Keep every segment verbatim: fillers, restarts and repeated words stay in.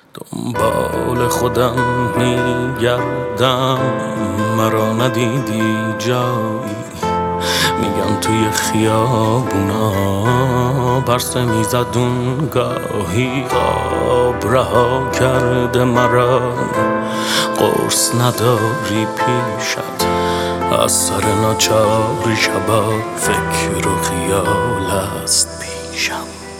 دنبال خودم میگردم، مرا ندیدی جایی. میگن توی خیابونا پرسه میزد اون گاهی، خواب رها کرده مرا، قرص نداری پیشت، از سر ناچاری شبا فکر و خیال است پیشم.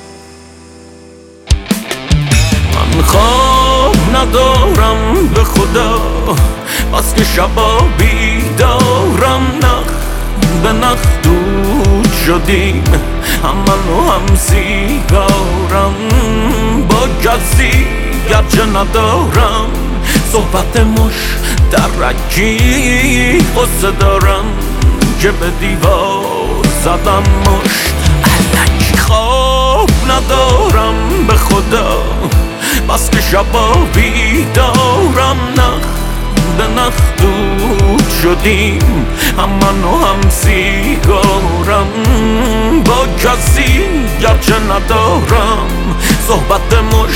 من خواب ندارم به خدا، بس که شبا بیدارم، نخ به نخ دود شدیم، هم من و هم سیگارم، با کسی گرچه ندارم صحبت مشترکی، قصه دارم که به دیوار زدم مشت الکی. خواب ندارم به خدا، بس که شبا بیدارم، نخ به نخ دود شدیم، هم من و هم سیگارم، با کسی گرچه ندارم صحبت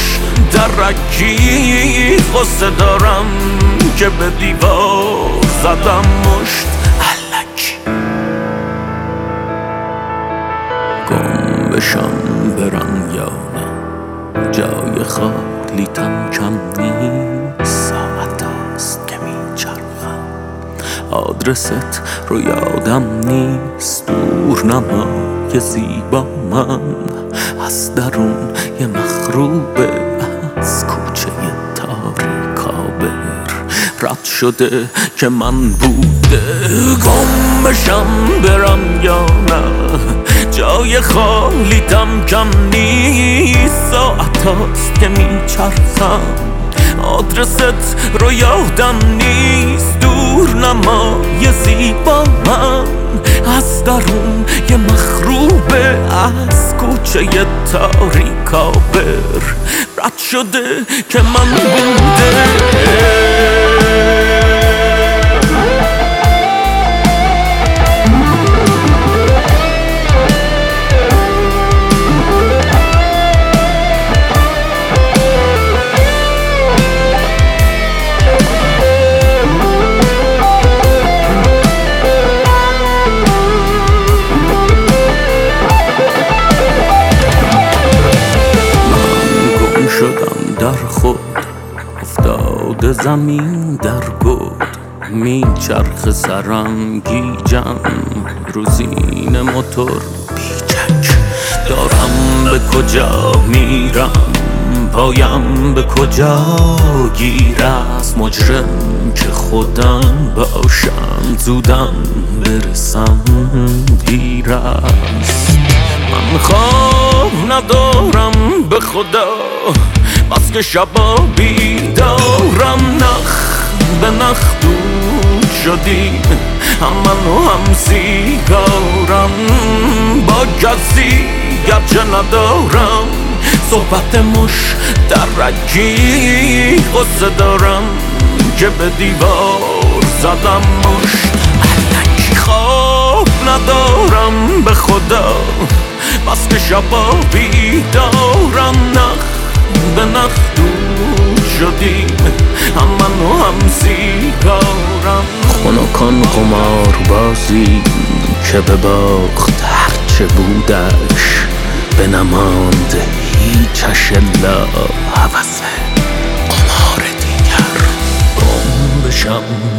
مشترکی، قصه دارم که به دیوار زدم مشت الکی. گم بشم برم یا نه، جای خالیتم کم نیست، ساعت است که میچرخم، آدرست رو یادم نیست، دور نمای زیبا من از درون یه مخروبه، از کوچه تاریکابر رد شده که من بوده. گم بشم برم یا نه، جای خالیتم کم نیست، ساعت هاست که میچرخم، آدرست رو یادم نیست، دور نمای زیبا من از درون یه مخروبه، از کوچه تاریکابر رد شده که من بوده. شدم در خود افتاده زمین در گود، میچرخ سرم گیجم، روزین موتور بیچک، دارم به کجا میرم، پایم به کجا گیر است، مجرم که خودم باشم، زودم برسم دیر است. من خواب ندارم به خدا، بس که شبا بیدارم، نخ به نخ دود شدیم، هم من و هم سیگارم، با کسی گرچه ندارم صحبت مشترکی، قصه دارم که به دیوار زدم مشت الکی. خواب ندارم به خدا، بس که شبا بیدارم، نخ به نخ دود شدیم، هم من و هم سیگارم. خنکان قمار بازی که به باخت هرچه بودش، به نماند هیچش الا هوس قمار دیگر. گم بشم